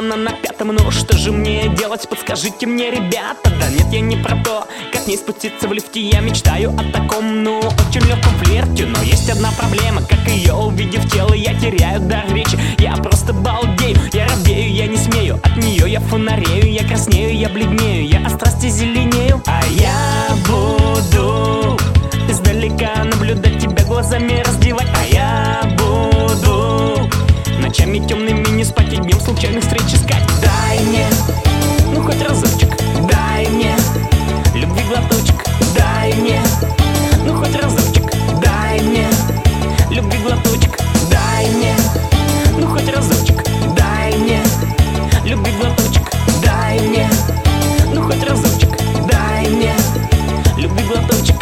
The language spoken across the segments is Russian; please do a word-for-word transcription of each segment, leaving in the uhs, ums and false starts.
она на пятом. Ну что же мне делать, подскажите мне, ребята. Да нет, я не про то, как не спуститься в лифте. Я мечтаю о таком, ну, очень легком флирте. Но есть одна проблема, как ее увидев тело, я теряю дар речи. Я просто балдею, я робею, я не смею. От нее я фонарею, я краснею, я бледнею, я от страсти зеленею. А я буду издалека наблюдать тебя, глазами раздевать. А я буду ночами темными не спать и днем случайных встреч искать. Дай мне, ну хоть разочек, дай мне любви глоточек. Дай мне, ну хоть разочек, дай мне любви глоточек. Дай мне, ну хоть разочек, дай мне любви глоточек. Дай мне, ну хоть разочек, дай мне любви глоточек.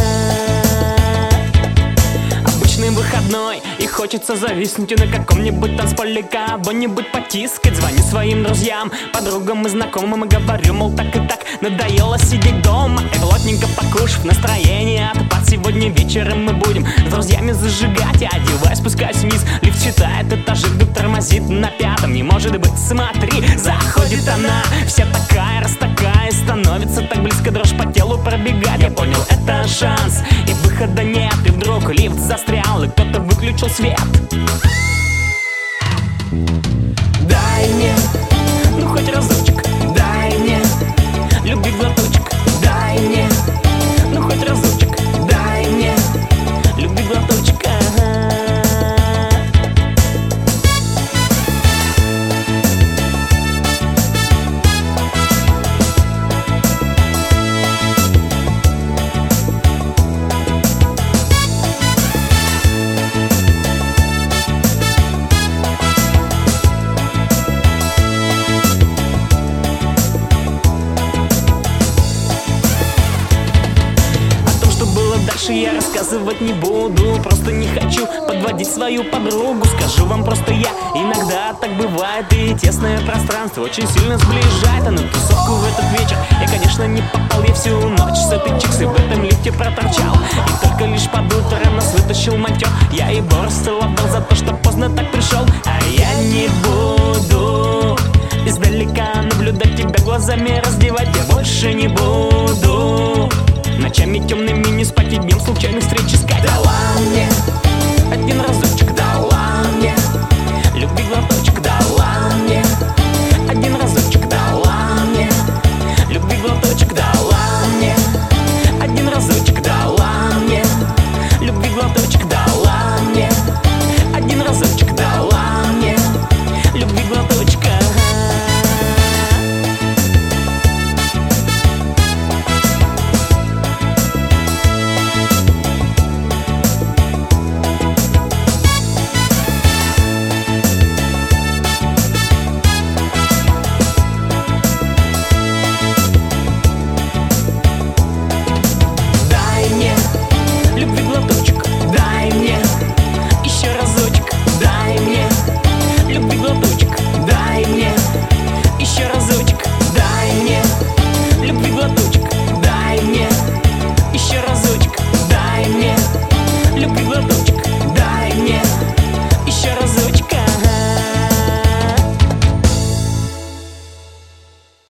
Обычный выходной, и хочется зависнуть на каком-нибудь танцполе, кого-нибудь потискать. Звони своим друзьям, подругам и знакомым и говорю, мол, так и так, надоело сидеть дома. И плотненько покушав, настроение отпад. Сегодня вечером мы будем с друзьями зажигать. Я одеваюсь, спускаюсь вниз, лифт считает этажи, вдруг тормозит на пятом. Не может быть, смотри, заходит она, вся такая, раз такая, становится так близко, дрожь по телу пробегает. Я понял, это шанс, и выхода нет. И вдруг лифт застрял, и кто-то выключил свет. Дай мне, ну хоть разочек, дай мне любви глоточек. Дай мне, ну хоть разочек, дай мне любви глоточек. Дальше я рассказывать не буду, просто не хочу подводить свою подругу. Скажу вам просто, я иногда так бывает, и тесное пространство очень сильно сближает. А на тусовку в этот вечер я, конечно, не попал. Я всю ночь с этой чиксой в этом лифте проторчал, и только лишь под утро нас вытащил монтер. Я и расцеловал за то, что поздно так пришел. А я не буду издалека наблюдать тебя, глазами раздевать.